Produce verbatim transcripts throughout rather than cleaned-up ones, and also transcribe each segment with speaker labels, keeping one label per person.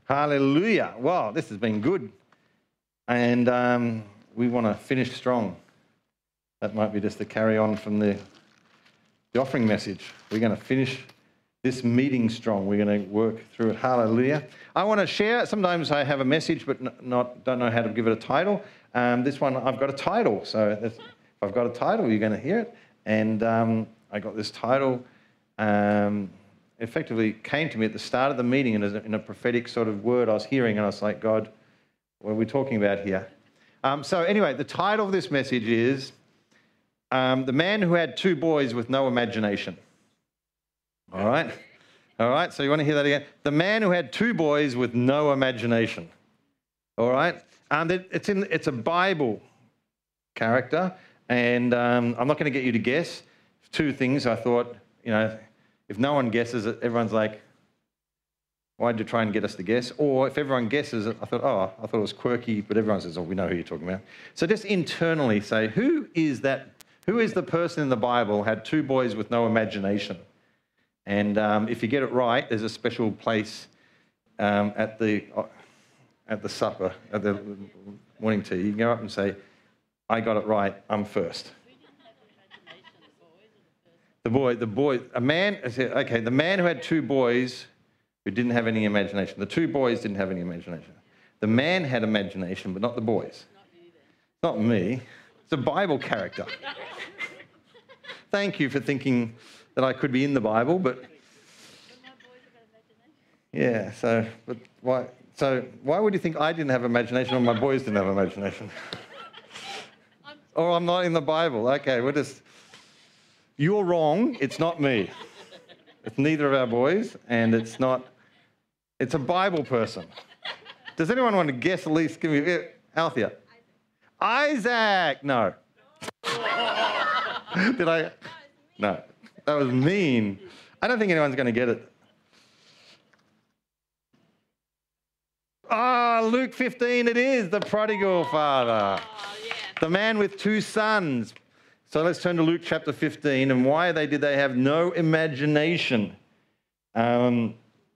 Speaker 1: Hallelujah. Wow, this has been good. And um, we want to finish strong. That might be just a carry on from the, the offering message. We're going to finish this meeting strong. We're going to work through it. Hallelujah. I want to share. Sometimes I have a message, but not don't know how to give it a title. Um, this one, I've got a title. So if I've got a title, you're going to hear it. And um, I got this title. Um, effectively came to me at the start of the meeting and in a prophetic sort of word I was hearing, and I was like, God, what are we talking about here? Um, so anyway, the title of this message is um, The Man Who Had Two Boys with No Imagination. All right? All right, so you want to hear that again? The Man Who Had Two Boys with No Imagination. All right? Um, it's, in, it's a Bible character, and um, I'm not going to get you to guess. Two things I thought, you know, if no one guesses it, everyone's like, why'd you try and get us to guess? Or if everyone guesses it, I thought, oh, I thought it was quirky, but everyone says, oh, we know who you're talking about. So just internally say, who is that, who is the person in the Bible had two boys with no imagination? And um, if you get it right, there's a special place um, at the uh, at the supper, at the morning tea. You can go up and say, I got it right, I'm first. The boy, the boy, a man, okay, the man who had two boys who didn't have any imagination. The two boys didn't have any imagination. The man had imagination, but not the boys. Not me. It's a Bible character. Thank you for thinking that I could be in the Bible, but... Yeah, so, but why, so why would you think I didn't have imagination or my boys didn't have imagination? Or I'm not in the Bible. Okay, we're just... You're wrong, it's not me. It's neither of our boys, and it's not, it's a Bible person. Does anyone want to guess at least? Give me, Althea. Isaac. Isaac. No. Did I? No. That was mean. I don't think anyone's going to get it. Ah, oh, Luke fifteen it is, the prodigal father.
Speaker 2: Oh, yeah.
Speaker 1: The man with two sons. So let's turn to Luke chapter fifteen. And why they did they have no imagination? Um,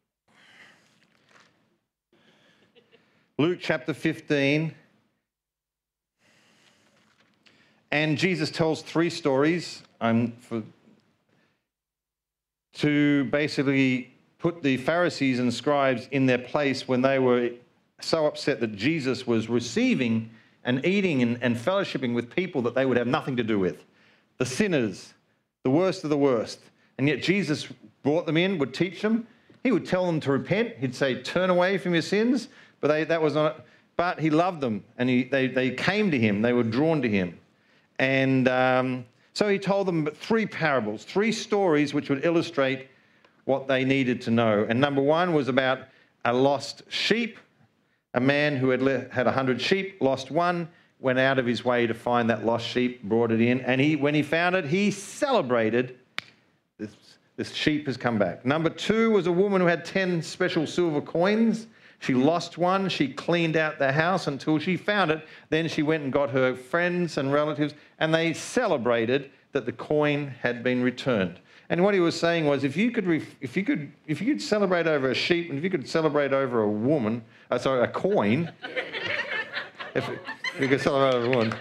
Speaker 1: Luke chapter fifteen. And Jesus tells three stories um, for, to basically put the Pharisees and scribes in their place when they were so upset that Jesus was receiving and eating and, and fellowshipping with people that they would have nothing to do with. The sinners, the worst of the worst. And yet Jesus brought them in, would teach them. He would tell them to repent. He'd say, turn away from your sins. But they, that was not, but he loved them and he, they, they came to him. They were drawn to him. And um, so he told them three parables, three stories which would illustrate what they needed to know. And number one was about a lost sheep. A man who had had a hundred sheep, lost one, went out of his way to find that lost sheep, brought it in, and he, when he found it, he celebrated. This, this sheep has come back. Number two was a woman who had ten special silver coins. She lost one. She cleaned out the house until she found it. Then she went and got her friends and relatives, and they celebrated that the coin had been returned. And what he was saying was, if you could, if you could, if you could celebrate over a sheep, and if you could celebrate over a woman, uh, sorry, a coin, if, if you could celebrate over a woman,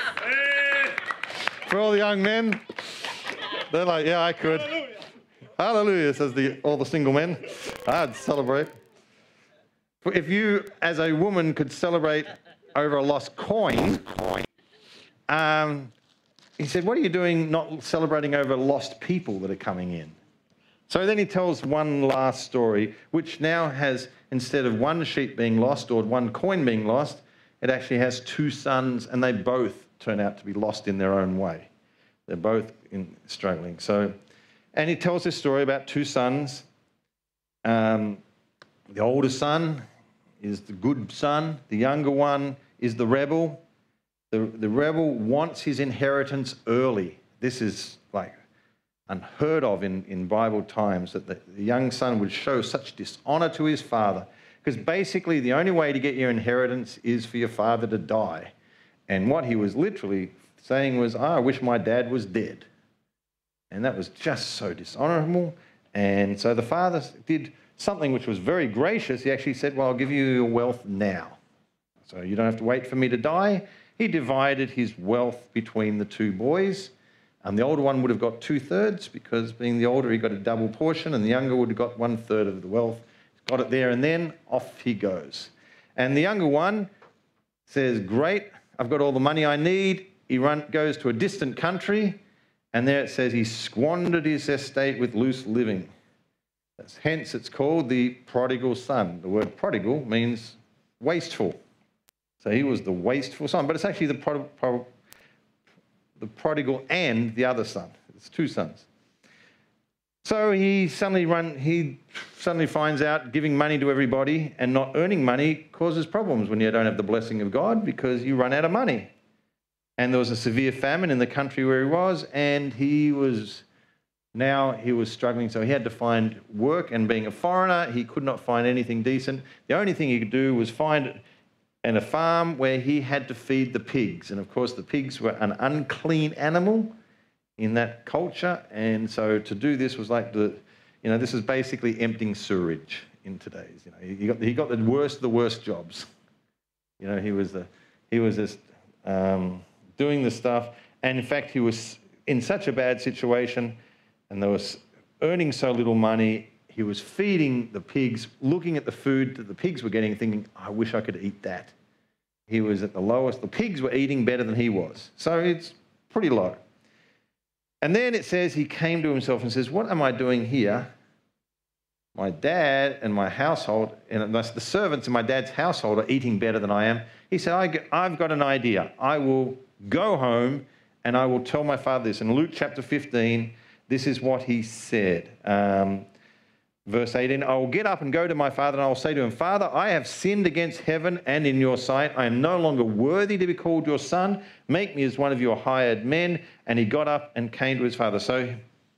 Speaker 1: for all the young men, they're like, yeah, I could. Hallelujah, Hallelujah says the all the single men. I'd celebrate. If you, as a woman, could celebrate over a lost coin, um. He said, what are you doing not celebrating over lost people that are coming in? So then he tells one last story, which now has, instead of one sheep being lost or one coin being lost, it actually has two sons, and they both turn out to be lost in their own way. They're both in, struggling. So, and he tells this story about two sons. Um, the older son is the good son. The younger one is the rebel. The, the rebel wants his inheritance early. This is like unheard of in, in Bible times, that the, the young son would show such dishonor to his father, because basically the only way to get your inheritance is for your father to die. And what he was literally saying was, oh, I wish my dad was dead. And that was just so dishonorable. And so the father did something which was very gracious. He actually said, well, I'll give you your wealth now. So you don't have to wait for me to die. He divided his wealth between the two boys. And the older one would have got two-thirds because being the older, he got a double portion, and the younger would have got one-third of the wealth. Got it there and then, off he goes. And the younger one says, great, I've got all the money I need. He run, goes to a distant country, and there it says he squandered his estate with loose living. That's, hence it's called the prodigal son. The word prodigal means wasteful. So he was the wasteful son, but it's actually the prodigal, prodigal the prodigal and the other son. It's two sons. So he suddenly run, he suddenly finds out giving money to everybody and not earning money causes problems when you don't have the blessing of God, because you run out of money. And there was a severe famine in the country where he was, and he was, now he was struggling. So he had to find work, and being a foreigner, he could not find anything decent. The only thing he could do was find and a farm where he had to feed the pigs. And of course, the pigs were an unclean animal in that culture. And so to do this was like the, you know, this is basically emptying sewerage in today's. You know, he got, he got the worst of the worst jobs. You know, he was, the, he was just um, doing the stuff. And in fact, he was in such a bad situation, and there was earning so little money. He was feeding the pigs, looking at the food that the pigs were getting, thinking, I wish I could eat that. He was at the lowest. The pigs were eating better than he was. So it's pretty low. And then it says he came to himself and says, what am I doing here? My dad and my household, and the servants in my dad's household are eating better than I am. He said, I, I've got an idea. I will go home and I will tell my father this. In Luke chapter fifteen, this is what he said. Um, Verse eighteen, I will get up and go to my father, and I will say to him, Father, I have sinned against heaven and in your sight. I am no longer worthy to be called your son. Make me as one of your hired men. And he got up and came to his father. So,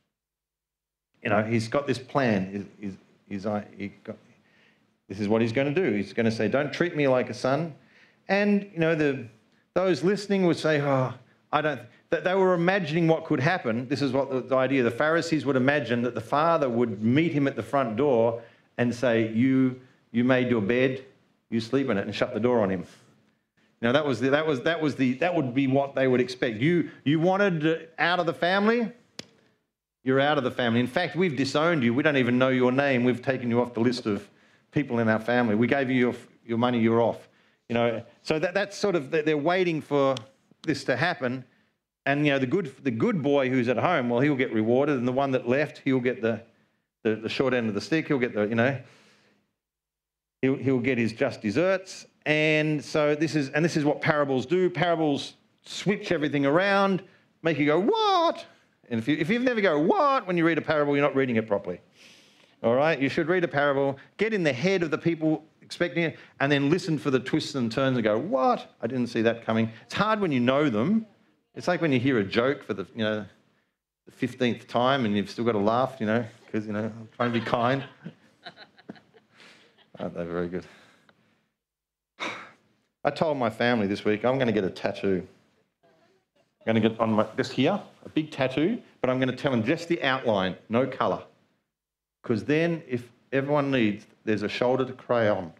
Speaker 1: you know, he's got this plan. He's, he's, he got, this is what he's going to do. He's going to say, don't treat me like a son. And, you know, the those listening would say, oh, I don't... That they were imagining what could happen. This is what the, the idea, the Pharisees would imagine that the father would meet him at the front door and say, you, you made your bed, you sleep in it, and shut the door on him. Now that was the, that was that was the that would be what they would expect. You you wanted out of the family, you're out of the family. In fact, we've disowned you. We don't even know your name. We've taken you off the list of people in our family. We gave you your your money. You're off. You know. So that that's sort of they're waiting for this to happen. And, you know, the good the good boy who's at home, well, he'll get rewarded. And the one that left, he'll get the, the, the short end of the stick. He'll get the, you know, he'll, he'll get his just desserts. And so this is, and this is what parables do. Parables switch everything around, make you go, what? And if, you, if you've never go, what, when you read a parable, you're not reading it properly. All right? You should read a parable, get in the head of the people expecting it, and then listen for the twists and turns and go, what? I didn't see that coming. It's hard when you know them. It's like when you hear a joke for the, you know, the fifteenth time and you've still got to laugh, you know, because, you know, I'm trying to be kind. Aren't they very good? I told my family this week I'm going to get a tattoo. I'm going to get on my, this here, a big tattoo, but I'm going to tell them just the outline, no colour. Because then if everyone needs, there's a shoulder to crayon.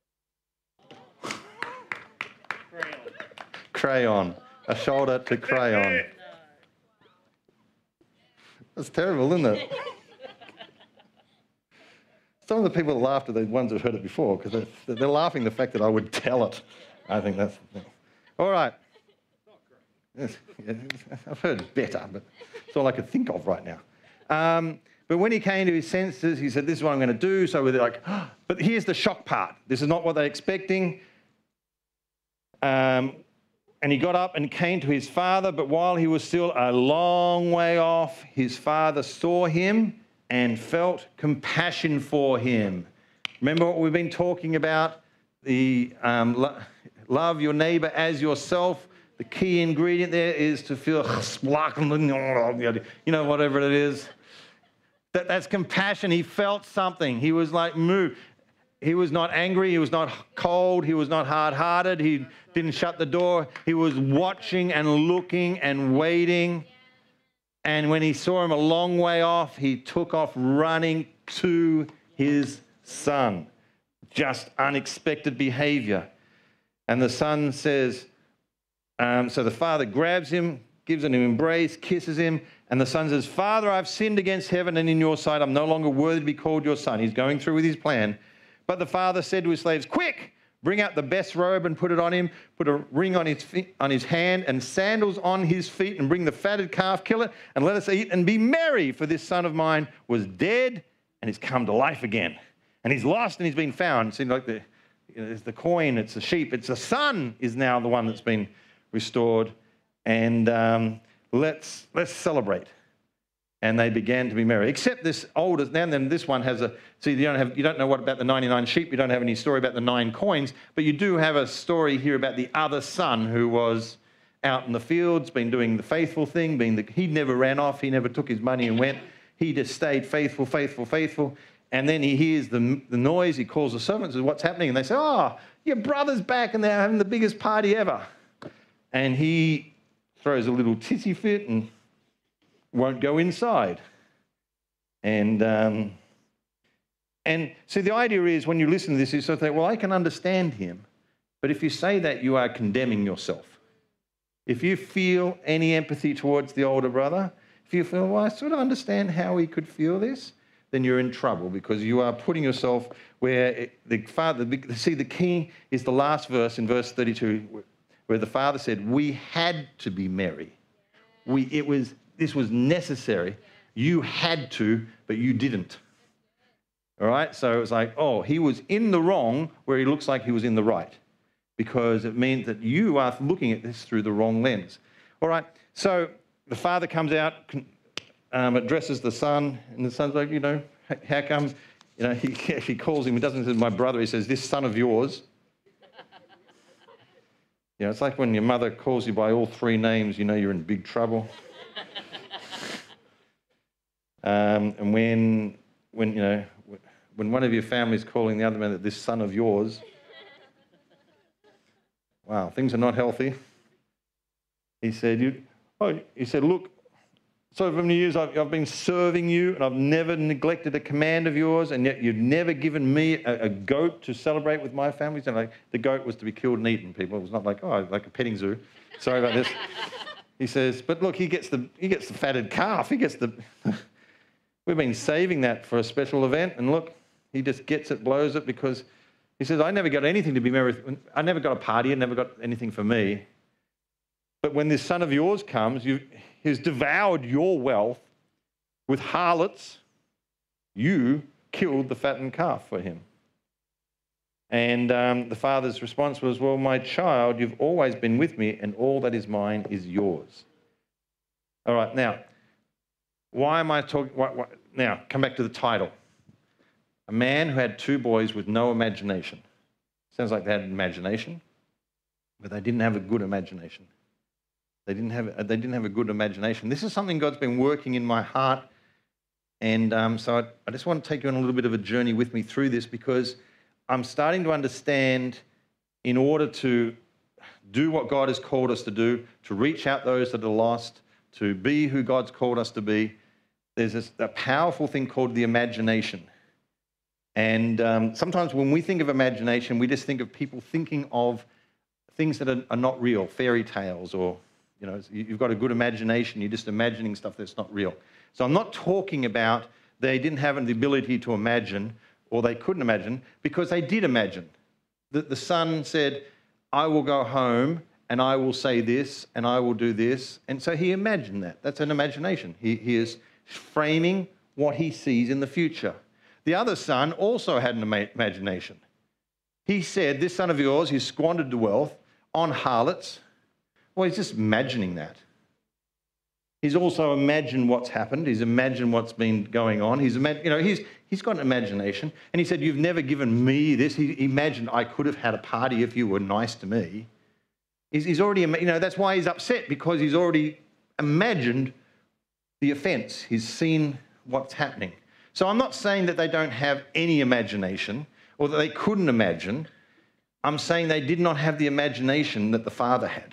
Speaker 1: Crayon. Crayon. A shoulder to crayon. That's terrible, isn't it? Some of the people that laughed are the ones who've heard it before, because they're, they're laughing the fact that I would tell it. I think that's the thing. All right. Yes, yeah, I've heard better, but it's all I could think of right now. Um, but when he came to his senses, he said, this is what I'm going to do. So we're like, oh, but here's the shock part. This is not what they're expecting. Um, And he got up and came to his father, but while he was still a long way off, his father saw him and felt compassion for him. Remember what we've been talking about? The um, lo- love your neighbour as yourself. The key ingredient there is to feel, you know, whatever it is. That, that's compassion. He felt something. He was like moved. He was not angry, he was not cold, he was not hard-hearted, he didn't shut the door. He was watching and looking and waiting. And when he saw him a long way off, he took off running to his son. Just unexpected behavior. And the son says, um, so the father grabs him, gives him an embrace, kisses him, and the son says, Father, I've sinned against heaven and in your sight. I'm no longer worthy to be called your son. He's going through with his plan. But the father said to his slaves, quick, bring out the best robe and put it on him, put a ring on his feet, on his hand and sandals on his feet, and bring the fatted calf, kill it, and let us eat and be merry, for this son of mine was dead and he's come to life again. And he's lost and he's been found. It seems like the, you know, it's the coin, it's the sheep, it's the son is now the one that's been restored. And um, let's, let's celebrate. And they began to be merry. Except this older, now and then this one has a, see, you don't have, you don't know what about the ninety-nine sheep, you don't have any story about the nine coins, but you do have a story here about the other son who was out in the fields, been doing the faithful thing, being the, he never ran off, he never took his money and went, he just stayed faithful, faithful, faithful. And then he hears the, the noise, he calls the servants, says, what's happening? And they say, oh, your brother's back and they're having the biggest party ever. And he throws a little tissy fit and won't go inside. And um, and see, the idea is when you listen to this, you sort of think, well, I can understand him. But if you say that, you are condemning yourself. If you feel any empathy towards the older brother, if you feel, well, I sort of understand how he could feel this, then you're in trouble because you are putting yourself where it, the father, see, the key is the last verse in verse thirty-two, where the father said, we had to be merry. We, it was, this was necessary. You had to, but you didn't. All right? So it was like, oh, he was in the wrong where he looks like he was in the right, because it means that you are looking at this through the wrong lens. All right? So the father comes out, um, addresses the son, and the son's like, you know, how come, you know, he actually calls him, he doesn't say my brother, he says, this son of yours. You know, it's like when your mother calls you by all three names, you know you're in big trouble. um, and when, when, you know, when one of your family's calling the other man that this son of yours, wow, things are not healthy. He said, you, oh, he said, look, so for many years I've, I've been serving you and I've never neglected a command of yours, and yet you've never given me a, a goat to celebrate with my family. So like, the goat was to be killed and eaten, people. It was not like, oh, like a petting zoo. Sorry about this. He says, but look, he gets the, he gets the fatted calf. He gets the, we've been saving that for a special event, and look, he just gets it, blows it, because he says, I never got anything to be merry with. I never got a party. I never got anything for me. But when this son of yours comes, you, he's devoured your wealth with harlots. You killed the fattened calf for him. And um, the father's response was, well, my child, you've always been with me, and all that is mine is yours. All right, now, why am I talking? Why, why, now, come back to the title. A man who had two boys with no imagination. Sounds like they had imagination, but they didn't have a good imagination. They didn't have, they didn't have a good imagination. This is something God's been working in my heart. And um, so I, I just want to take you on a little bit of a journey with me through this, because I'm starting to understand, in order to do what God has called us to do, to reach out those that are lost, to be who God's called us to be, there's this, a powerful thing called the imagination. And um, sometimes when we think of imagination, we just think of people thinking of things that are, are not real, fairy tales, or you know, you've got a good imagination, you're just imagining stuff that's not real. So I'm not talking about they didn't have the ability to imagine, or they couldn't imagine, because they did imagine. The, the son said, I will go home and I will say this and I will do this. And so he imagined that. That's an imagination. He, he is framing what he sees in the future. The other son also had an ima- imagination. He said, this son of yours, he squandered the wealth on harlots. Well, he's just imagining that. He's also imagined what's happened. He's imagined what's been going on. He's, you know, he's, he's got an imagination. And he said, you've never given me this. He imagined I could have had a party if you were nice to me. He's, he's already, you know, that's why he's upset, because he's already imagined the offence. He's seen what's happening. So I'm not saying that they don't have any imagination or that they couldn't imagine. I'm saying they did not have the imagination that the father had.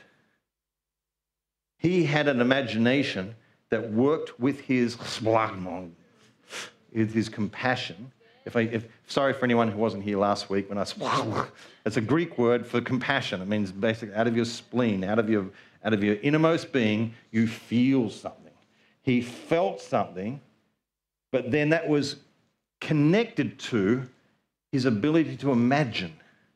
Speaker 1: He had an imagination that worked with his, with his compassion, If I, if, sorry for anyone who wasn't here last week when I said, it's a Greek word for compassion. It means basically out of your spleen, out of your, out of your innermost being, you feel something. He felt something, but then that was connected to his ability to imagine.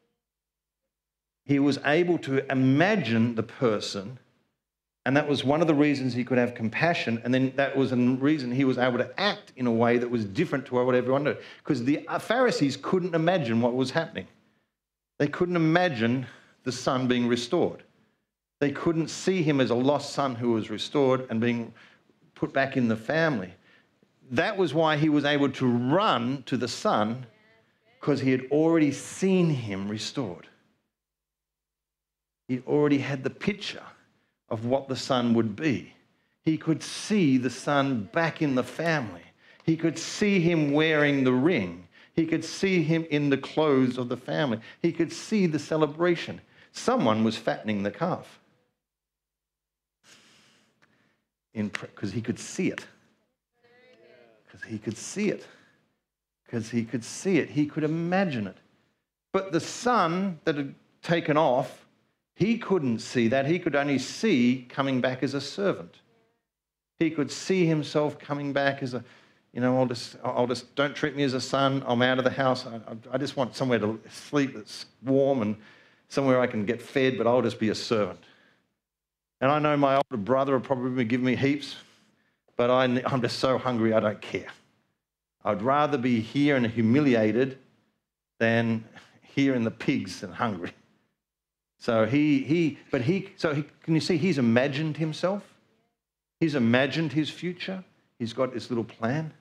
Speaker 1: He was able to imagine the person, and that was one of the reasons he could have compassion, and then that was a reason he was able to act in a way that was different to what everyone did. Because the Pharisees couldn't imagine what was happening. They couldn't imagine the son being restored. They couldn't see him as a lost son who was restored and being put back in the family. That was why he was able to run to the son, because he had already seen him restored. He already had the picture of what the son would be. He could see the son back in the family. He could see him wearing the ring. He could see him in the clothes of the family. He could see the celebration. Someone was fattening the calf. Because he could see it. Because he could see it. Because he could see it. He could imagine it. But the son that had taken off, he couldn't see that. He could only see coming back as a servant. He could see himself coming back as a, you know, I'll just, I'll just, don't treat me as a son. I'm out of the house. I, I just want somewhere to sleep that's warm and somewhere I can get fed, but I'll just be a servant. And I know my older brother will probably give me heaps, but I, I'm just so hungry I don't care. I'd rather be here and humiliated than here in the pigs and hungry. So he, he, but he, so he, can you see he's imagined himself? He's imagined his future. He's got this little plan.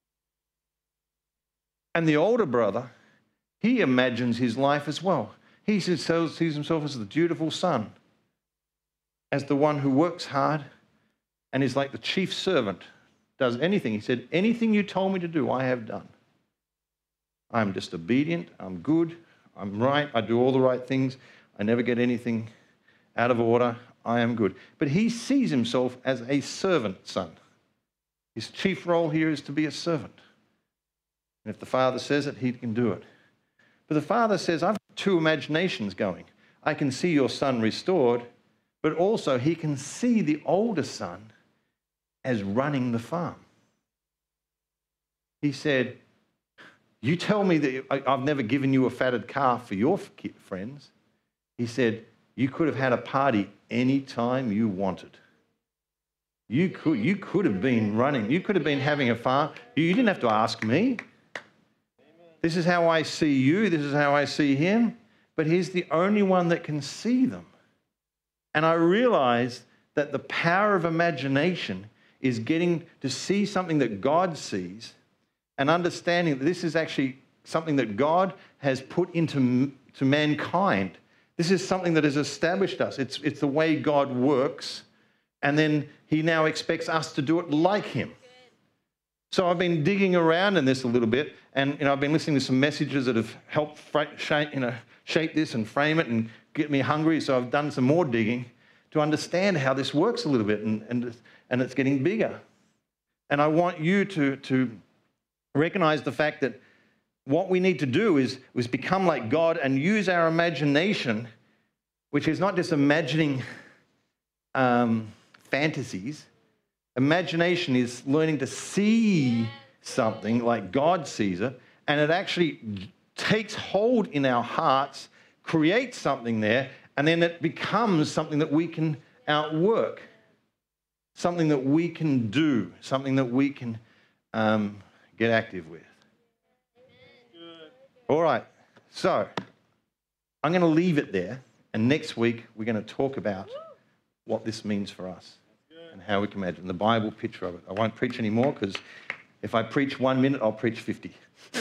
Speaker 1: And the older brother, he imagines his life as well. He sees himself as the dutiful son, as the one who works hard and is like the chief servant, does anything. He said, anything you told me to do, I have done. I'm just obedient. I'm good. I'm right. I do all the right things. I never get anything out of order. I am good. But he sees himself as a servant son. His chief role here is to be a servant. And if the father says it, he can do it. But the father says, I've got two imaginations going. I can see your son restored, but also he can see the older son as running the farm. He said, you tell me that I've never given you a fatted calf for your friends. He said, you could have had a party any time you wanted. You could, you could have been running. You could have been having a farm. You didn't have to ask me. This is how I see you. This is how I see him. But he's the only one that can see them. And I realized that the power of imagination is getting to see something that God sees and understanding that this is actually something that God has put into to mankind. This is something that has established us. It's, it's the way God works. And then he now expects us to do it like him. So I've been digging around in this a little bit, and you know, I've been listening to some messages that have helped fra- shape, you know, shape this and frame it and get me hungry. So I've done some more digging to understand how this works a little bit, and, and, and it's getting bigger. And I want you to, to recognize the fact that what we need to do is, is become like God and use our imagination, which is not just imagining um, fantasies. Imagination is learning to see something like God sees it, and it actually takes hold in our hearts, creates something there, and then it becomes something that we can outwork, something that we can do, something that we can um, get active with. All right, so I'm going to leave it there, and next week we're going to talk about what this means for us and how we can imagine the Bible picture of it. I won't preach anymore because if I preach one minute, I'll preach fifty.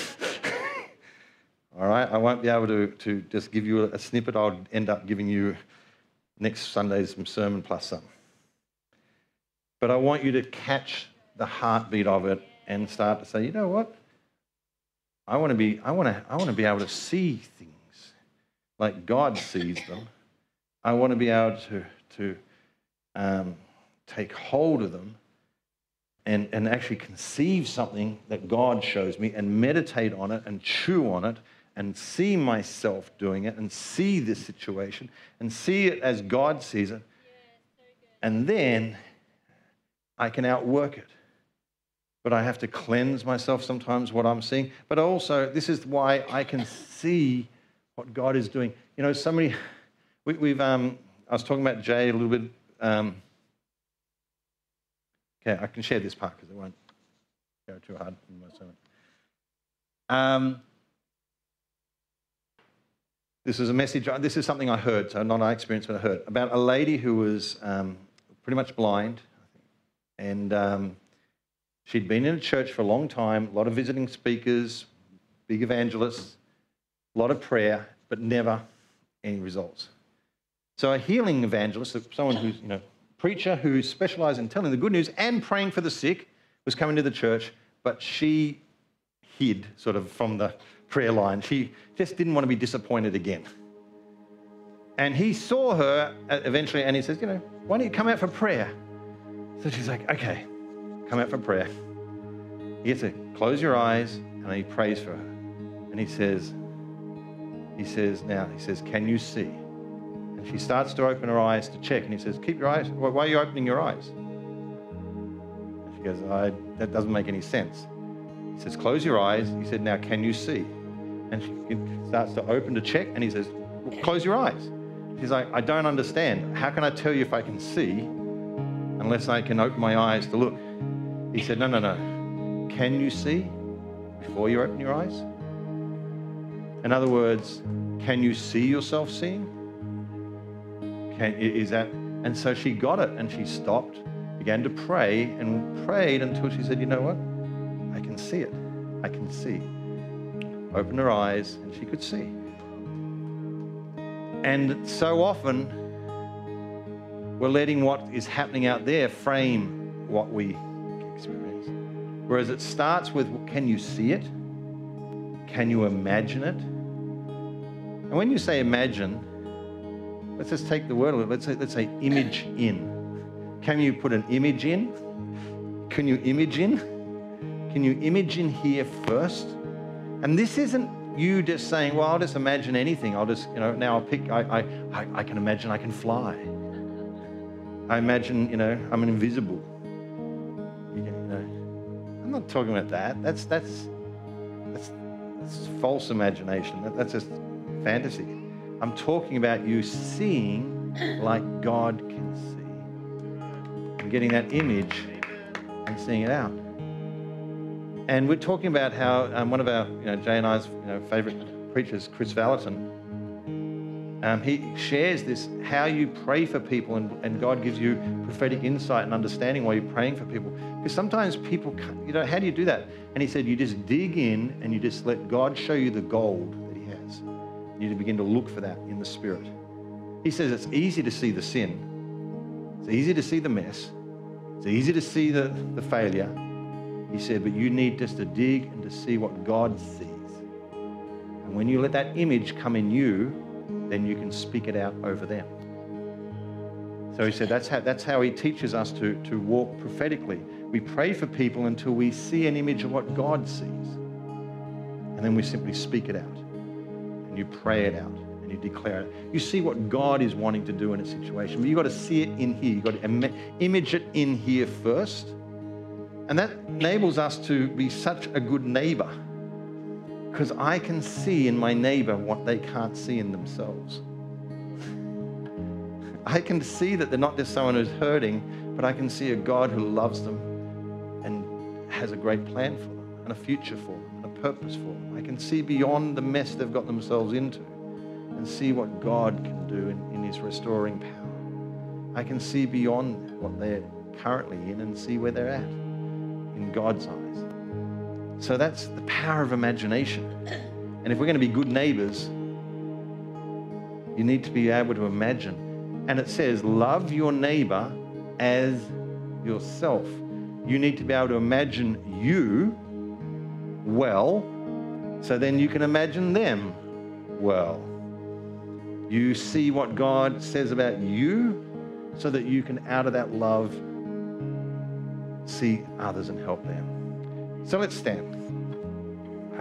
Speaker 1: All right, I won't be able to, to just give you a snippet. I'll end up giving you next Sunday's sermon plus some. But I want you to catch the heartbeat of it and start to say, you know what? I want to be, I want to, I want to be able to see things like God sees them. I want to be able to, to um, take hold of them and, and actually conceive something that God shows me and meditate on it and chew on it and see myself doing it and see this situation and see it as God sees it. And then I can outwork it. But I have to cleanse myself sometimes what I'm seeing. But also, this is why I can see what God is doing. You know, somebody, we, we've, um, I was talking about Jay a little bit. Um, okay, I can share this part because it won't go too hard in my sermon. Um, this is a message, this is something I heard, so not I experienced, but I heard, about a lady who was um, pretty much blind. And um, she'd been in a church for a long time, a lot of visiting speakers, big evangelists, a lot of prayer, but never any results. So a healing evangelist, someone who's, you know, preacher who specialised in telling the good news and praying for the sick, was coming to the church, but she hid sort of from the prayer line. She just didn't want to be disappointed again. And he saw her eventually and he says, you know, why don't you come out for prayer? So she's like, okay, come out for prayer. He gets to close your eyes and he prays for her. And he says, he says, now, he says, can you see? And she starts to open her eyes to check. And he says, keep your eyes. Why are you opening your eyes? And she goes, I, that doesn't make any sense. He says, close your eyes. He said, now, can you see? And she starts to open to check. And he says, well, close your eyes. She's like, I don't understand. How can I tell you if I can see unless I can open my eyes to look? He said, no, no, no. Can you see before you open your eyes? In other words, can you see yourself seeing? Can, is that? And so she got it and she stopped, began to pray and prayed until she said, you know what? I can see it. I can see. Opened her eyes and she could see. And so often we're letting what is happening out there frame what we experience. Whereas it starts with, can you see it? Can you imagine it? And when you say imagine, let's just take the word a little. Let's say, let's say image in. Can you put an image in? Can you image in? Can you image in here first? And this isn't you just saying, well, I'll just imagine anything. I'll just, you know, now I'll pick, I, I, I can imagine I can fly. I imagine, you know, I'm invisible. You know, I'm not talking about that. That's, that's, that's, that's false imagination. That, that's just fantasy. I'm talking about you seeing like God can see. And getting that image and seeing it out. And we're talking about how um, one of our, you know, Jay and I's you know, favourite preachers, Chris Valentin, um, he shares this, how you pray for people and, and God gives you prophetic insight and understanding while you're praying for people. Because sometimes people, you know, how do you do that? And he said, you just dig in and you just let God show you the gold that he has. You need to begin to look for that in the Spirit. He says it's easy to see the sin. It's easy to see the mess. It's easy to see the, the failure. He said, but you need just to dig and to see what God sees. And when you let that image come in you, then you can speak it out over them. So he said that's how, that's how he teaches us to, to walk prophetically. We pray for people until we see an image of what God sees. And then we simply speak it out. And you pray it out. And you declare it. You see what God is wanting to do in a situation. But you've got to see it in here. You've got to im- image it in here first. And that enables us to be such a good neighbor, because I can see in my neighbor what they can't see in themselves. I can see that they're not just someone who's hurting, but I can see a God who loves them and has a great plan for them and a future for them and a purpose for them. I can see beyond the mess they've got themselves into and see what God can do in, in his restoring power. I can see beyond what they're currently in and see where they're at in God's eyes. So that's the power of imagination. And if we're going to be good neighbors, you need to be able to imagine. And it says, love your neighbor as yourself. You need to be able to imagine you well, so then you can imagine them well. You see what God says about you, so that you can, out of that love, see others and help them. So let's stand.